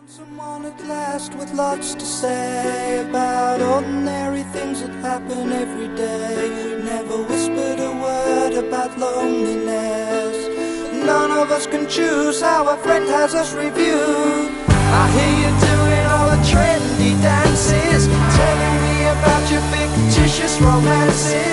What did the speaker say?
Someone at last with lots to say about ordinary things that happen every day. Never whispered a word about loneliness. None of us can choose how a friend has us reviewed. I hear you doing all the trendy dances, telling me about your fictitious romances.